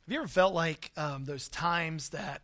Have you ever felt like those times that,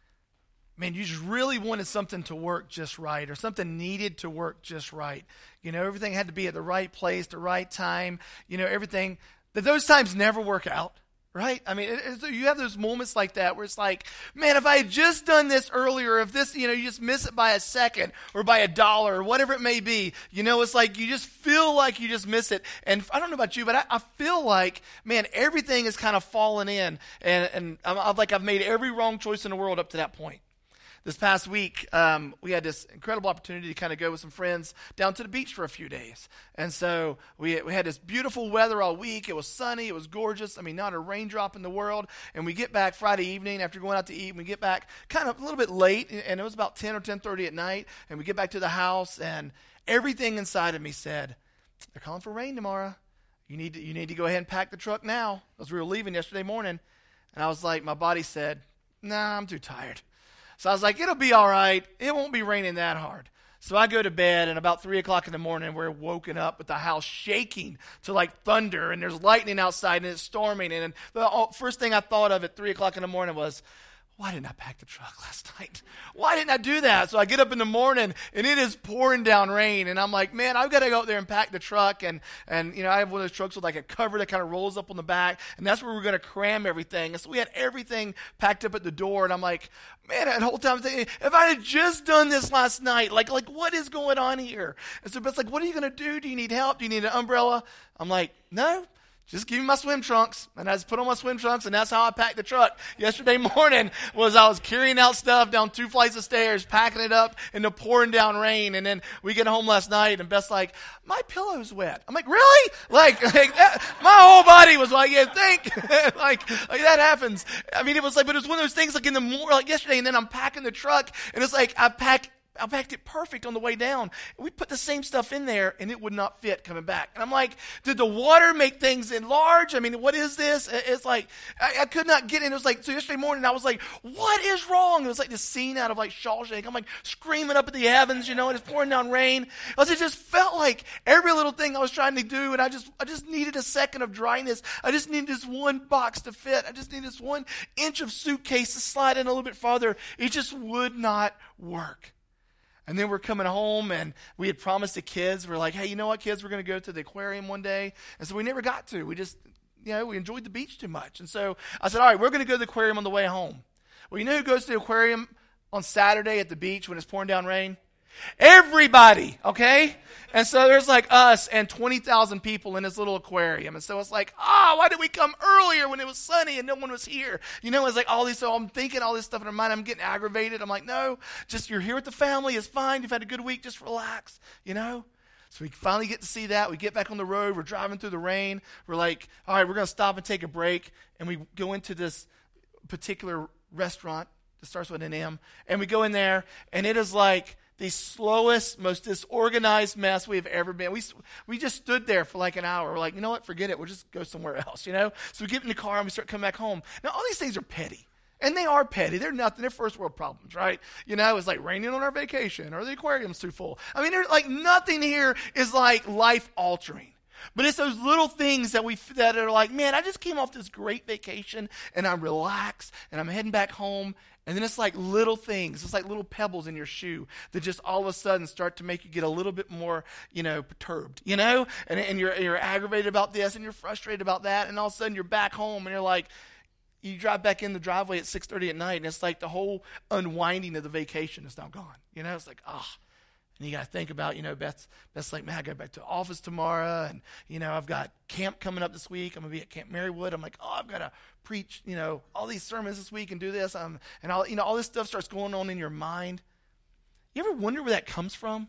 man, you just really wanted something to work just right, or something needed to work just right? You know, everything had to be at the right place, the right time, everything. That those times never work out, right? I mean, you have those moments like that where it's like, man, if I had just done this earlier, if this, you just miss it by a second or by $1 or whatever it may be, it's like you just feel like you just miss it. And I don't know about you, but I feel like, man, everything is kind of fallen in, and I'm like I've made every wrong choice in the world up to that point. This past week, we had this incredible opportunity to kind of go with some friends down to the beach for a few days. And so we had this beautiful weather all week. It was sunny. It was gorgeous. I mean, not a raindrop in the world. And we get back Friday evening after going out to eat. And we get back kind of a little bit late, and it was about 10 or 10:30 at night. And we get back to the house, and everything inside of me said, they're calling for rain tomorrow. You need to go ahead and pack the truck now. Because we were leaving yesterday morning. And I was like, my body said, nah, I'm too tired. So I was like, it'll be all right. It won't be raining that hard. So I go to bed, and about 3 o'clock in the morning, we're woken up with the house shaking to like thunder, and there's lightning outside, and it's storming. And the first thing I thought of at 3 o'clock in the morning was, why didn't I pack the truck last night? Why didn't I do that? So I get up in the morning, and it is pouring down rain. And I'm like, man, I've got to go out there and pack the truck. And I have one of those trucks with like a cover that kind of rolls up on the back. And that's where we're going to cram everything. And so we had everything packed up at the door. And I'm like, man, that whole time I'm thinking, if I had just done this last night, like what is going on here? And so it's like, what are you going to do? Do you need help? Do you need an umbrella? I'm like, no. Just give me my swim trunks. And I just put on my swim trunks, and that's how I packed the truck. Yesterday morning I was carrying out stuff down 2 flights of stairs, packing it up in the pouring down rain. And then we get home last night, and Beth's like, my pillow's wet. I'm like, really? Like that, my whole body was like, yeah, think. like that happens. I mean, it was like, but it was one of those things like in the morning, like yesterday, and then I'm packing the truck, and it's like I packed it perfect on the way down. We put the same stuff in there, and it would not fit coming back. And I'm like, did the water make things enlarge? I mean, what is this? It's like, I could not get in. It was like, so yesterday morning, I was like, what is wrong? It was like this scene out of like Shawshank. I'm like screaming up at the heavens, and it's pouring down rain. It just felt like every little thing I was trying to do, and I just needed a second of dryness. I just needed this one box to fit. I just needed this 1 inch of suitcase to slide in a little bit farther. It just would not work. And then we're coming home, and we had promised the kids, we're like, hey, you know what, kids, we're going to go to the aquarium one day. And so we never got to. We just, we enjoyed the beach too much. And so I said, all right, we're going to go to the aquarium on the way home. Well, you know who goes to the aquarium on Saturday at the beach when it's pouring down rain? Everybody, okay? And so there's like us and 20,000 people in this little aquarium. And so it's like, why did we come earlier when it was sunny and no one was here? It's like all these, so I'm thinking all this stuff in my mind. I'm getting aggravated. I'm like, no, just you're here with the family. It's fine. You've had a good week. Just relax, So we finally get to see that. We get back on the road. We're driving through the rain. We're like, all right, we're going to stop and take a break. And we go into this particular restaurant that starts with an M. And we go in there, and it is like the slowest, most disorganized mess we've ever been. We just stood there for like an hour. We're like, you know what? Forget it. We'll just go somewhere else, So we get in the car, and we start coming back home. Now, all these things are petty. And they are petty. They're nothing. They're first world problems, right? It's like raining on our vacation, or the aquarium's too full. I mean, there's like nothing here is like life altering. But it's those little things that are like, man, I just came off this great vacation, and I'm relaxed, and I'm heading back home. And then it's like little things. It's like little pebbles in your shoe that just all of a sudden start to make you get a little bit more, perturbed, And you're aggravated about this, and you're frustrated about that. And all of a sudden you're back home, and you're like, you drive back in the driveway at 6:30 at night, and it's like the whole unwinding of the vacation is now gone. It's like, And you got to think about, Beth's like, man, I go back to the office tomorrow. And, I've got camp coming up this week. I'm going to be at Camp Marywood. I'm like, I've got to preach, all these sermons this week and do this. And all this stuff starts going on in your mind. You ever wonder where that comes from?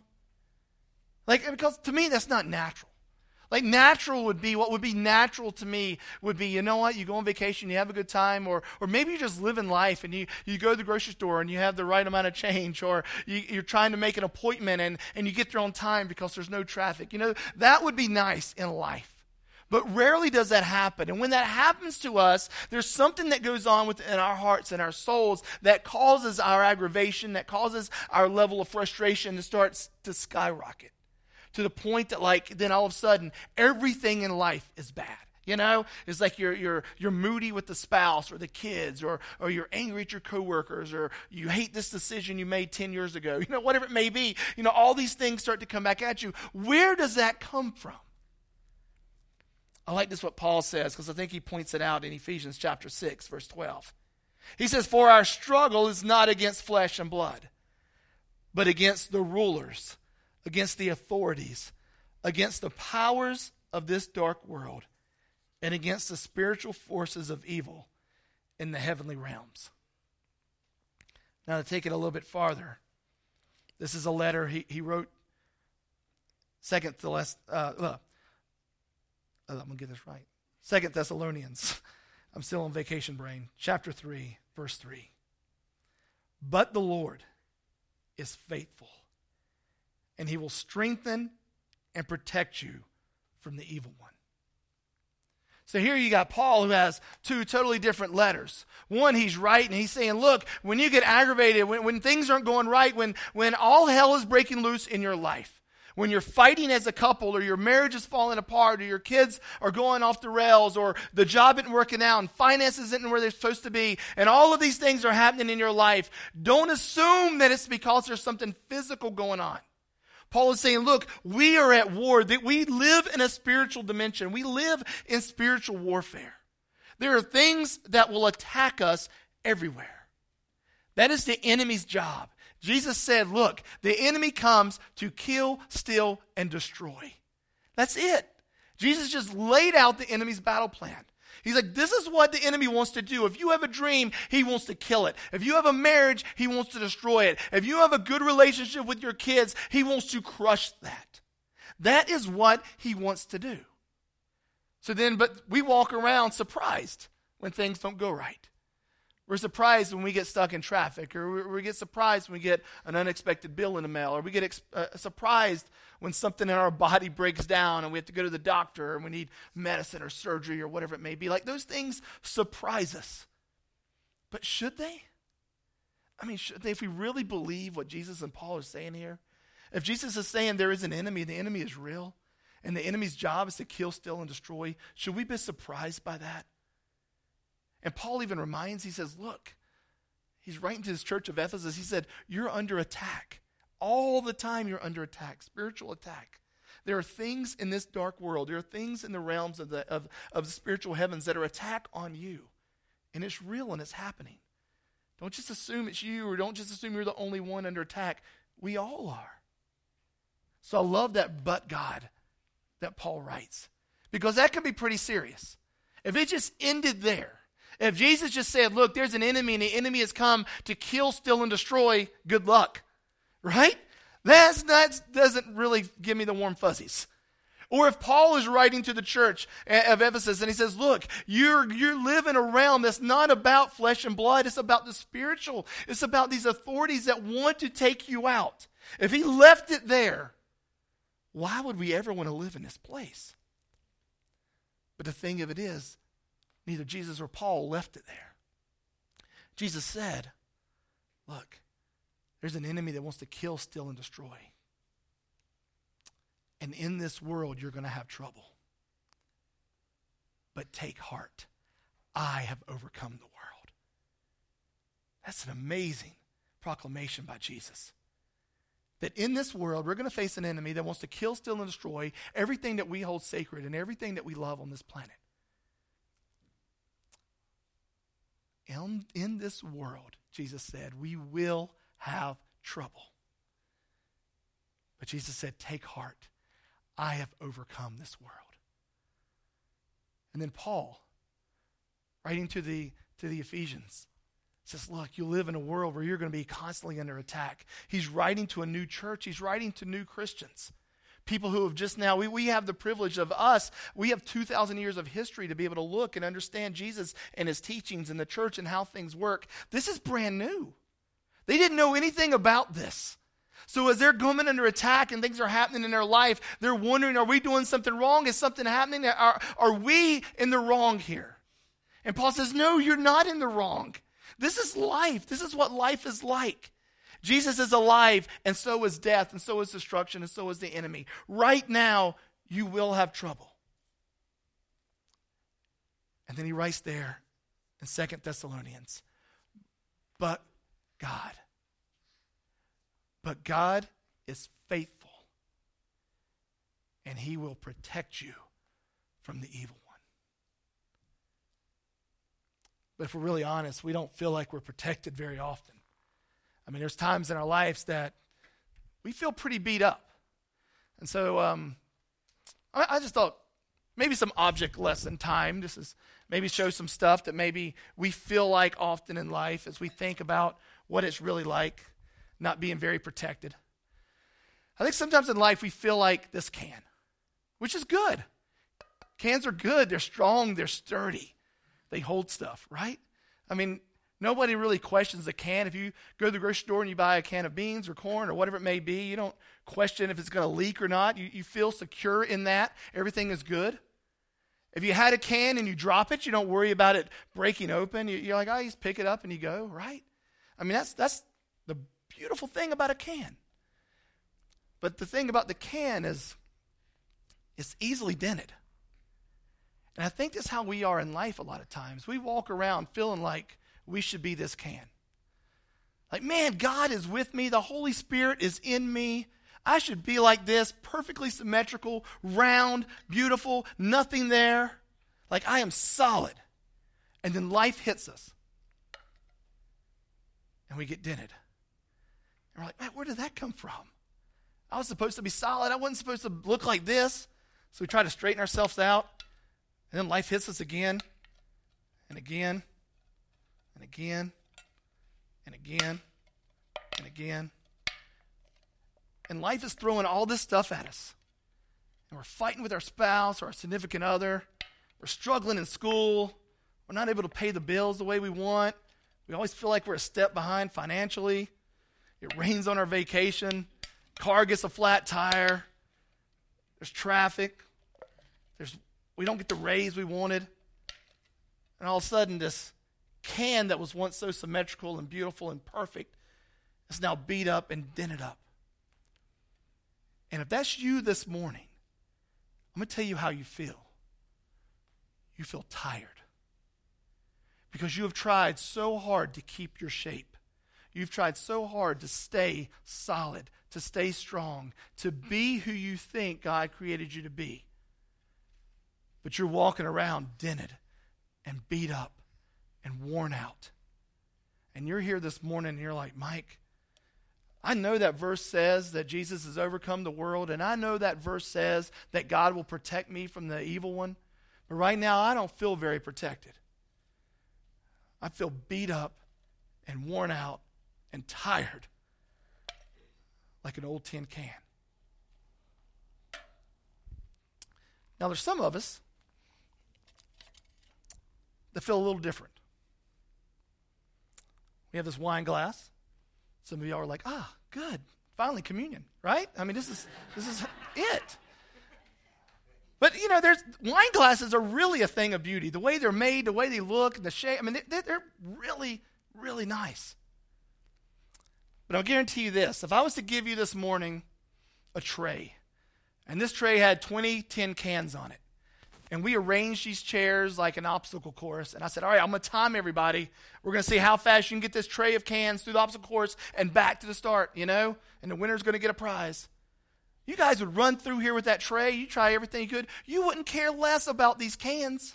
Like, because to me, that's not natural. Like what would be natural to me would be, you know what, you go on vacation, you have a good time, or maybe you're just living life, and you go to the grocery store and you have the right amount of change, or you're trying to make an appointment and you get there on time because there's no traffic. That would be nice in life. But rarely does that happen. And when that happens to us, there's something that goes on within our hearts and our souls that causes our aggravation, that causes our level of frustration to start to skyrocket. To the point that then all of a sudden, everything in life is bad. You know, it's like you're moody with the spouse or the kids, or you're angry at your coworkers, or you hate this decision you made 10 years ago. You know, whatever it may be, you know, all these things start to come back at you. Where does that come from? I like this what Paul says, because I think he points it out in Ephesians chapter 6, verse 12. He says, "For our struggle is not against flesh and blood, but against the rulers, against the authorities, against the powers of this dark world, and against the spiritual forces of evil in the heavenly realms." Now, to take it a little bit farther, this is a letter he wrote, I'm going to get this right. 2 Thessalonians. I'm still on vacation brain. Chapter 3, verse 3. "But the Lord is faithful, and he will strengthen and protect you from the evil one." So here you got Paul, who has two totally different letters. One, he's writing, he's saying, look, when you get aggravated, when things aren't going right, when all hell is breaking loose in your life, when you're fighting as a couple, or your marriage is falling apart, or your kids are going off the rails, or the job isn't working out, and finances isn't where they're supposed to be, and all of these things are happening in your life, don't assume that it's because there's something physical going on. Paul is saying, look, we are at war. That we live in a spiritual dimension. We live in spiritual warfare. There are things that will attack us everywhere. That is the enemy's job. Jesus said, look, the enemy comes to kill, steal, and destroy. That's it. Jesus just laid out the enemy's battle plan. He's like, this is what the enemy wants to do. If you have a dream, he wants to kill it. If you have a marriage, he wants to destroy it. If you have a good relationship with your kids, he wants to crush that. That is what he wants to do. So then, but we walk around surprised when things don't go right. We're surprised when we get stuck in traffic, or we get surprised when we get an unexpected bill in the mail, or we get surprised when something in our body breaks down and we have to go to the doctor and we need medicine or surgery or whatever it may be. Like, those things surprise us. But should they? I mean, should they, if we really believe what Jesus and Paul are saying here? If Jesus is saying there is an enemy, the enemy is real, and the enemy's job is to kill, steal, and destroy, should we be surprised by that? And Paul even reminds, he says, look, he's writing to his church of Ephesus, he said, you're under attack. All the time you're under attack, spiritual attack. There are things in this dark world, there are things in the realms of the spiritual heavens that are attack on you. And it's real and it's happening. Don't just assume it's you, or don't just assume you're the only one under attack. We all are. So I love that "but God" that Paul writes, because that can be pretty serious. If it just ended there, if Jesus just said, look, there's an enemy and the enemy has come to kill, steal, and destroy, good luck, right? That doesn't really give me the warm fuzzies. Or if Paul is writing to the church of Ephesus and he says, look, you're living a realm that's not about flesh and blood, it's about the spiritual. It's about these authorities that want to take you out. If he left it there, why would we ever want to live in this place? But the thing of it is, neither Jesus or Paul left it there. Jesus said, look, there's an enemy that wants to kill, steal, and destroy. And in this world, you're going to have trouble. But take heart. I have overcome the world. That's an amazing proclamation by Jesus. That in this world, we're going to face an enemy that wants to kill, steal, and destroy everything that we hold sacred and everything that we love on this planet. In this world, Jesus said, we will have trouble. But Jesus said, take heart. I have overcome this world. And then Paul, writing to the Ephesians, says, look, you live in a world where you're going to be constantly under attack. He's writing to a new church. He's writing to new Christians. People who have just now, we have the privilege of we have 2,000 years of history to be able to look and understand Jesus and his teachings in the church and how things work. This is brand new. They didn't know anything about this. So as they're coming under attack and things are happening in their life, they're wondering, are we doing something wrong? Is something happening? Are we in the wrong here? And Paul says, no, you're not in the wrong. This is life. This is what life is like. Jesus is alive, and so is death, and so is destruction, and so is the enemy. Right now, you will have trouble. And then he writes there in 2 Thessalonians, but God is faithful, and he will protect you from the evil one. But if we're really honest, we don't feel like we're protected very often. I mean, there's times in our lives that we feel pretty beat up. And so I just thought maybe some object lesson time. This is maybe show some stuff that maybe we feel like often in life as we think about what it's really like not being very protected. I think sometimes in life we feel like this can, which is good. Cans are good. They're strong. They're sturdy. They hold stuff, right? I mean, nobody really questions a can. If you go to the grocery store and you buy a can of beans or corn or whatever it may be, you don't question if it's going to leak or not. You feel secure in that. Everything is good. If you had a can and you drop it, you don't worry about it breaking open. You're like, oh, you just pick it up and you go, right? I mean, that's the beautiful thing about a can. But the thing about the can is it's easily dented. And I think that's how we are in life a lot of times. We walk around feeling like we should be this can. Like, man, God is with me. The Holy Spirit is in me. I should be like this, perfectly symmetrical, round, beautiful, nothing there. Like, I am solid. And then life hits us. And we get dented. And we're like, man, where did that come from? I was supposed to be solid. I wasn't supposed to look like this. So we try to straighten ourselves out. And then life hits us again, and again, and again, and again, and again. And life is throwing all this stuff at us. And we're fighting with our spouse or our significant other. We're struggling in school. We're not able to pay the bills the way we want. We always feel like we're a step behind financially. It rains on our vacation. Car gets a flat tire. There's traffic. We don't get the raise we wanted. And all of a sudden, this can that was once so symmetrical and beautiful and perfect is now beat up and dented up. And if that's you this morning, I'm going to tell you how you feel. You feel tired. Because you have tried so hard to keep your shape. You've tried so hard to stay solid, to stay strong, to be who you think God created you to be. But you're walking around dented and beat up and worn out. And you're here this morning and you're like, Mike, I know that verse says that Jesus has overcome the world, and I know that verse says that God will protect me from the evil one. But right now, I don't feel very protected. I feel beat up and worn out and tired like an old tin can. Now, there's some of us that feel a little different. We have this wine glass. Some of y'all are like, good, finally communion, right? I mean, this is it. But, there's wine glasses are really a thing of beauty. The way they're made, the way they look, the shape, I mean, they're really, really nice. But I'll guarantee you this. If I was to give you this morning a tray, and this tray had 20 tin cans on it, and we arranged these chairs like an obstacle course. And I said, all right, I'm going to time everybody. We're going to see how fast you can get this tray of cans through the obstacle course and back to the start, and the winner's going to get a prize. You guys would run through here with that tray. You try everything you could. You wouldn't care less about these cans.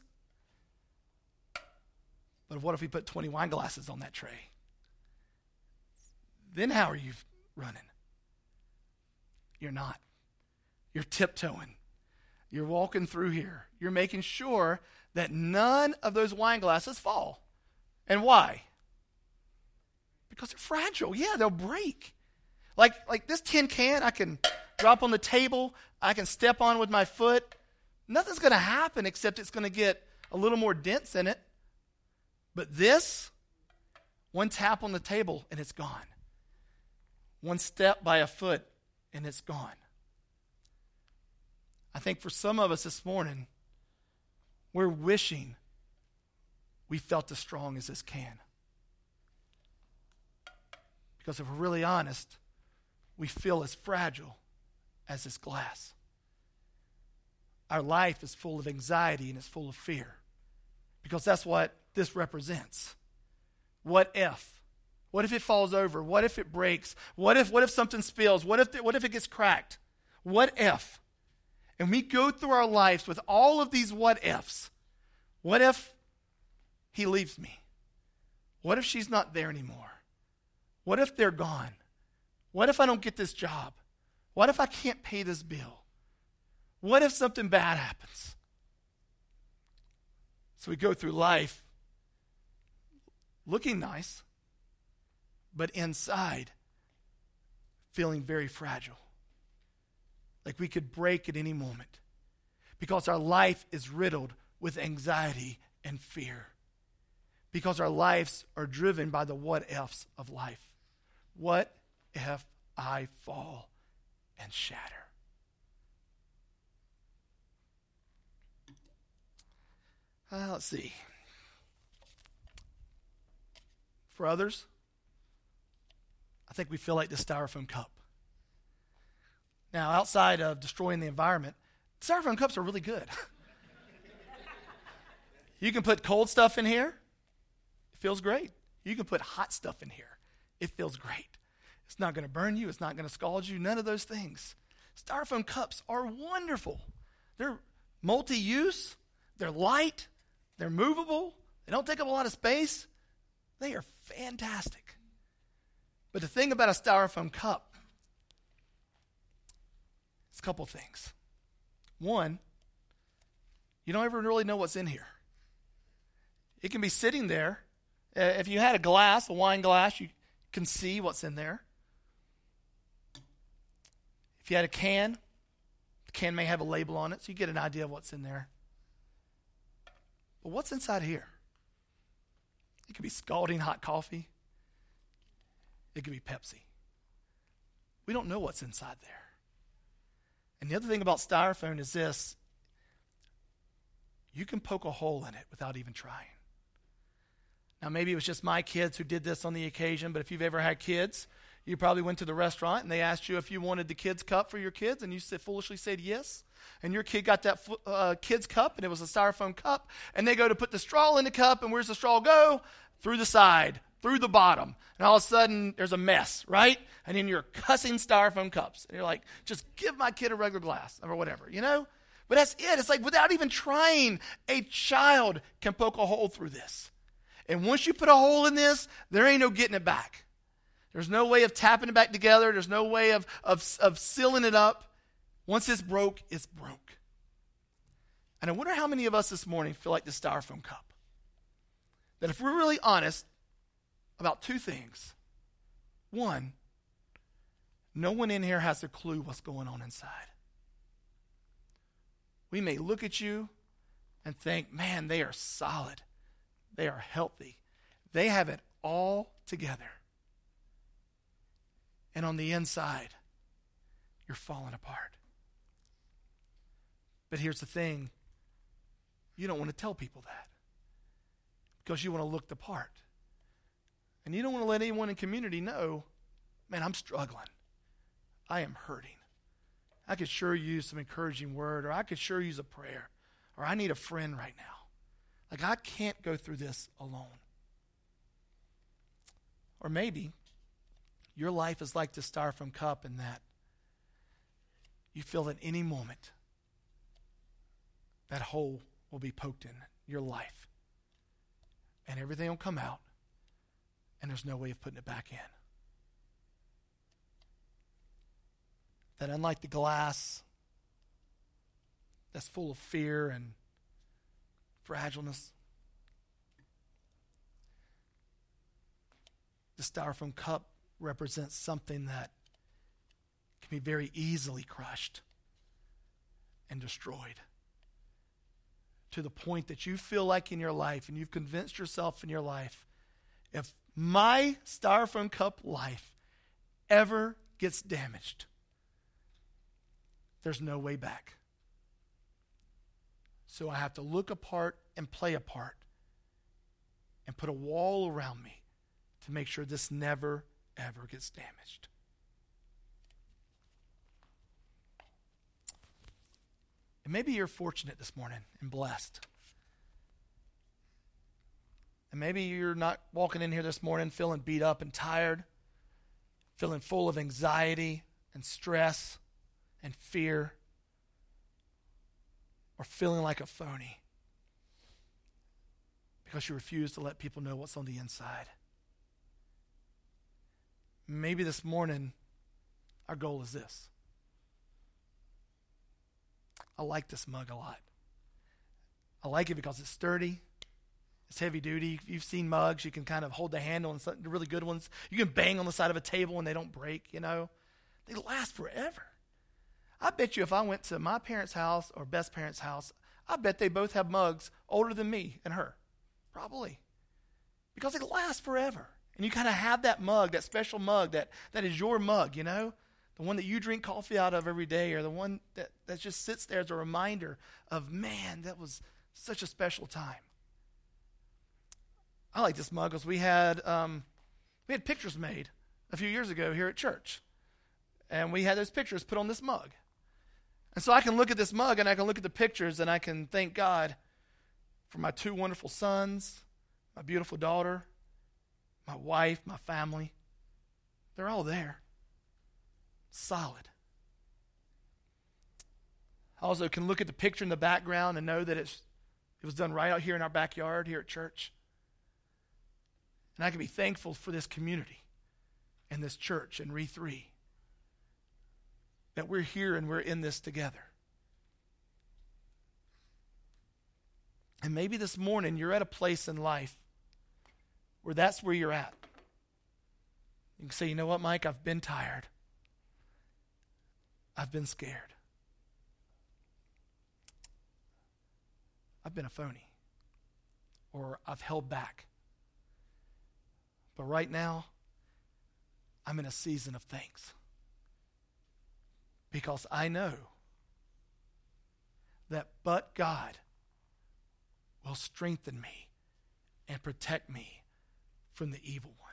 But what if we put 20 wine glasses on that tray? Then how are you running? You're not. You're tiptoeing. You're walking through here. You're making sure that none of those wine glasses fall. And why? Because they're fragile. Yeah, they'll break. Like this tin can, I can drop on the table. I can step on with my foot. Nothing's going to happen except it's going to get a little more dents in it. But this, one tap on the table and it's gone. One step by a foot and it's gone. I think for some of us this morning, we're wishing we felt as strong as this can. Because if we're really honest, we feel as fragile as this glass. Our life is full of anxiety and it's full of fear Because that's what this represents. What if? What if it falls over? What if it breaks? What if something spills? What if it gets cracked? What if? And we go through our lives with all of these what ifs. What if he leaves me? What if she's not there anymore? What if they're gone? What if I don't get this job? What if I can't pay this bill? What if something bad happens? So we go through life looking nice, but inside feeling very fragile. Like we could break at any moment because our life is riddled with anxiety and fear. Because our lives are driven by the what ifs of life. What if I fall and shatter? Let's see. For others, I think we feel like the styrofoam cup. Now, outside of destroying the environment, styrofoam cups are really good. You can put cold stuff in here. It feels great. You can put hot stuff in here. It feels great. It's not going to burn you. It's not going to scald you. None of those things. Styrofoam cups are wonderful. They're multi-use. They're light. They're movable. They don't take up a lot of space. They are fantastic. But the thing about a styrofoam cup is a couple things. One, you don't ever really know what's in here. It can be sitting there. If you had a glass, a wine glass, you can see what's in there. If you had a can, the can may have a label on it, so you get an idea of what's in there. But what's inside here? It could be scalding hot coffee. It could be Pepsi. We don't know what's inside there. And the other thing about styrofoam is this. You can poke a hole in it without even trying. Now, maybe it was just my kids who did this on the occasion, but if you've ever had kids, you probably went to the restaurant and they asked you if you wanted the kids' cup for your kids, and you foolishly said yes. And your kid got that kid's cup, and it was a styrofoam cup, and they go to put the straw in the cup, and where's the straw go? Through the side, through the bottom. And all of a sudden, there's a mess, right? And then you're cussing styrofoam cups. And you're like, just give my kid a regular glass or whatever, you know? But that's it. It's like without even trying, a child can poke a hole through this. And once you put a hole in this, there ain't no getting it back. There's no way of tapping it back together. There's no way of sealing it up. Once it's broke, it's broke. And I wonder how many of us this morning feel like the styrofoam cup. That if we're really honest about two things. One, no one in here has a clue what's going on inside. We may look at you and think, man, they are solid. They are healthy. They have it all together. And on the inside, you're falling apart. But here's the thing. You don't want to tell people that. Because you want to look the part. And you don't want to let anyone in community know, man, I'm struggling. I am hurting. I could sure use some encouraging word, or I could sure use a prayer, or I need a friend right now. Like, I can't go through this alone. Or maybe your life is like the styrofoam cup in that you feel at any moment that hole will be poked in your life. And everything will come out, and there's no way of putting it back in. That unlike the glass that's full of fear and fragileness, the styrofoam cup represents something that can be very easily crushed and destroyed. To the point that you feel like in your life, and you've convinced yourself in your life, if my styrofoam cup life ever gets damaged, there's no way back. So I have to look apart and play a part and put a wall around me to make sure this never, ever gets damaged. And maybe you're fortunate this morning and blessed And maybe you're not walking in here this morning feeling beat up and tired, feeling full of anxiety and stress and fear, or feeling like a phony because you refuse to let people know what's on the inside. Maybe this morning our goal is this. I like this mug a lot. I like it because it's sturdy. It's heavy duty. You've seen mugs. You can kind of hold the handle, and the really good ones, you can bang on the side of a table and they don't break, you know. They last forever. I bet you if I went to my parents' house or Beth's parents' house, I bet they both have mugs older than me and her. Probably. Because they last forever. And you kind of have that mug, that special mug that is your mug, you know. The one that you drink coffee out of every day, or the one that just sits there as a reminder of, man, that was such a special time. I like this mug because we had pictures made a few years ago here at church. And we had those pictures put on this mug. And so I can look at this mug and I can look at the pictures and I can thank God for my 2 wonderful sons, my beautiful daughter, my wife, my family. They're all there. Solid. I also can look at the picture in the background and know that it was done right out here in our backyard here at church. And I can be thankful for this community and this church and Re3, that we're here and we're in this together. And maybe this morning you're at a place in life where that's where you're at. You can say, you know what, Mike, I've been tired. I've been scared. I've been a phony. Or I've held back. But right now, I'm in a season of thanks. Because I know that but God will strengthen me and protect me from the evil one.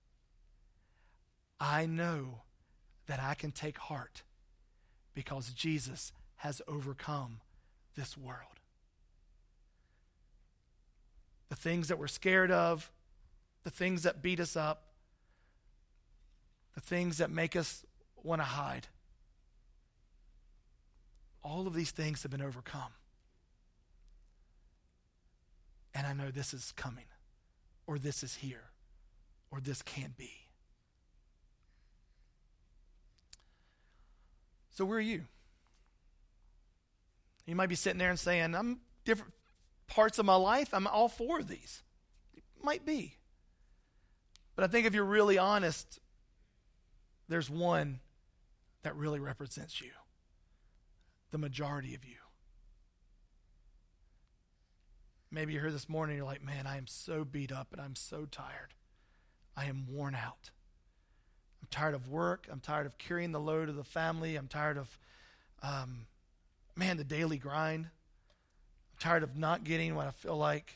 I know that I can take heart because Jesus has overcome this world. The things that we're scared of, the things that beat us up, the things that make us want to hide, all of these things have been overcome. And I know this is coming, or this is here, or this can be. So where are you? You might be sitting there and saying, I'm different parts of my life, I'm all 4 of these. It might be. But I think if you're really honest, there's one that really represents you. The majority of you. Maybe you're here this morning and you're like, man, I am so beat up and I'm so tired. I am worn out. I'm tired of work. I'm tired of carrying the load of the family. I'm tired of, the daily grind. I'm tired of not getting what I feel like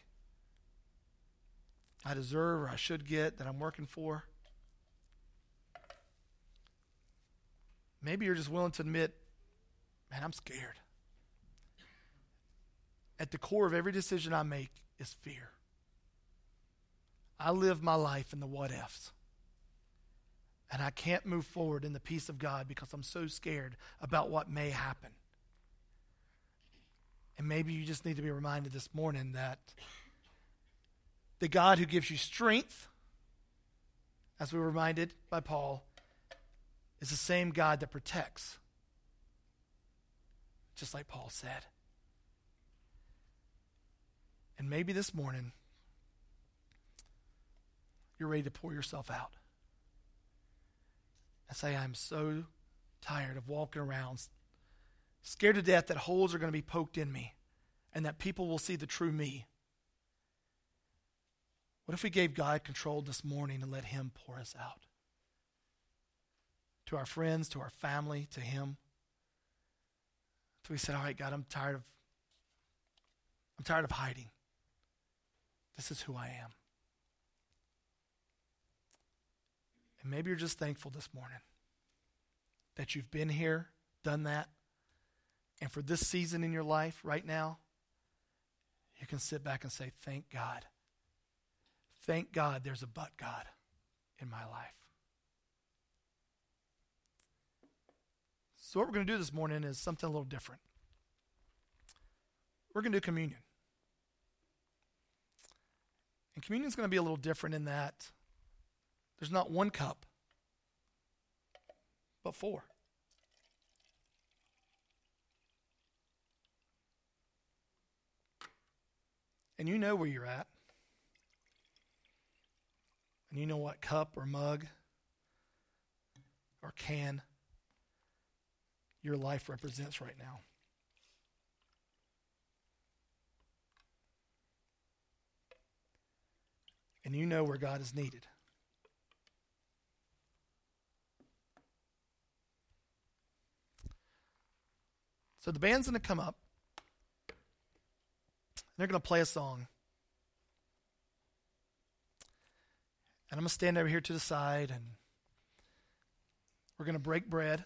I deserve or I should get, that I'm working for. Maybe you're just willing to admit, man, I'm scared. At the core of every decision I make is fear. I live my life in the what ifs. And I can't move forward in the peace of God because I'm so scared about what may happen. And maybe you just need to be reminded this morning that the God who gives you strength, as we were reminded by Paul, is the same God that protects. Just like Paul said. And maybe this morning, you're ready to pour yourself out. And say, I'm so tired of walking around, scared to death that holes are going to be poked in me and that people will see the true me. What if we gave God control this morning and let him pour us out? To our friends, to our family, to him. So we said, all right, God, I'm tired of hiding. This is who I am. And maybe you're just thankful this morning that you've been here, done that, and for this season in your life right now, you can sit back and say, thank God thank God there's a but God in my life. So what we're going to do this morning is something a little different. We're going to do communion. And communion is going to be a little different in that there's not one cup, but 4. And you know where you're at. And you know what cup or mug or can your life represents right now. And you know where God is needed. So the band's going to come up. They're going to play a song. And I'm going to stand over here to the side, and we're going to break bread.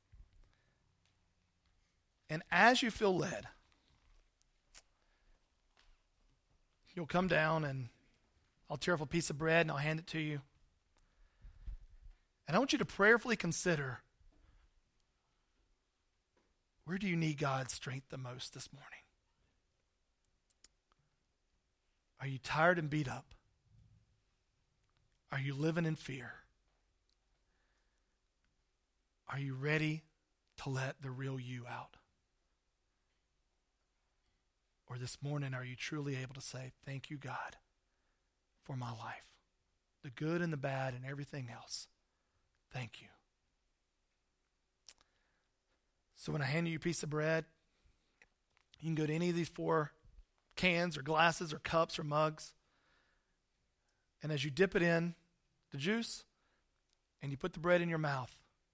And as you feel led, you'll come down, and I'll tear off a piece of bread, and I'll hand it to you. And I want you to prayerfully consider, where do you need God's strength the most this morning? Are you tired and beat up? Are you living in fear? Are you ready to let the real you out? Or this morning, are you truly able to say, thank you, God, for my life, the good and the bad and everything else? Thank you. So when I hand you a piece of bread, you can go to any of these 4 cans or glasses or cups or mugs. And as you dip it in the juice and you put the bread in your mouth,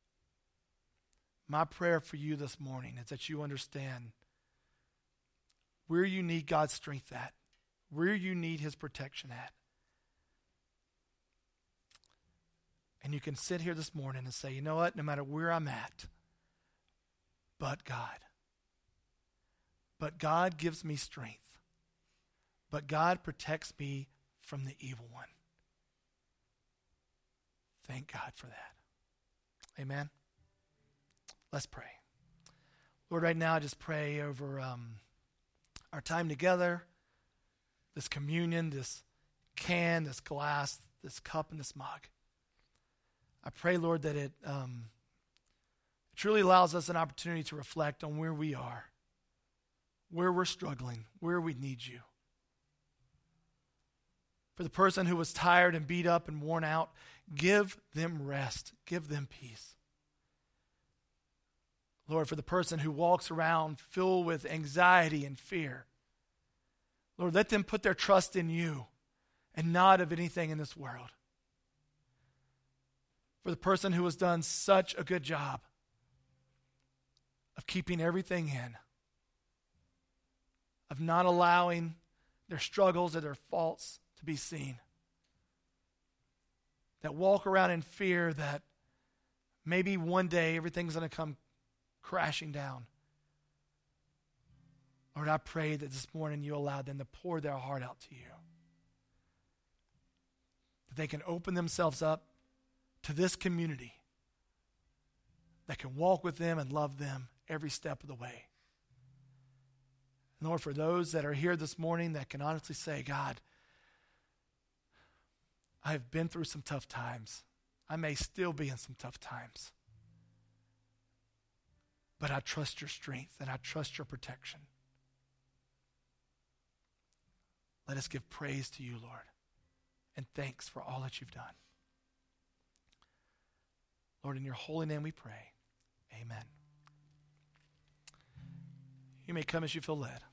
my prayer for you this morning is that you understand where you need God's strength at, where you need his protection at. And you can sit here this morning and say, you know what, no matter where I'm at, but God. But God gives me strength. But God protects me from the evil one. Thank God for that. Amen. Let's pray. Lord, right now I just pray over our time together, this communion, this can, this glass, this cup, and this mug. I pray, Lord, that it truly allows us an opportunity to reflect on where we are, where we're struggling, where we need you. For the person who was tired and beat up and worn out, give them rest, give them peace. Lord, for the person who walks around filled with anxiety and fear, Lord, let them put their trust in you and not of anything in this world. For the person who has done such a good job of keeping everything in, of not allowing their struggles or their faults to be seen, that walk around in fear that maybe one day everything's going to come crashing down. Lord, I pray that this morning you allow them to pour their heart out to you, that they can open themselves up to this community that can walk with them and love them every step of the way. And Lord, for those that are here this morning that can honestly say, God, I've been through some tough times. I may still be in some tough times. But I trust your strength and I trust your protection. Let us give praise to you, Lord, and thanks for all that you've done. Lord, in your holy name we pray. Amen. You may come as you feel led.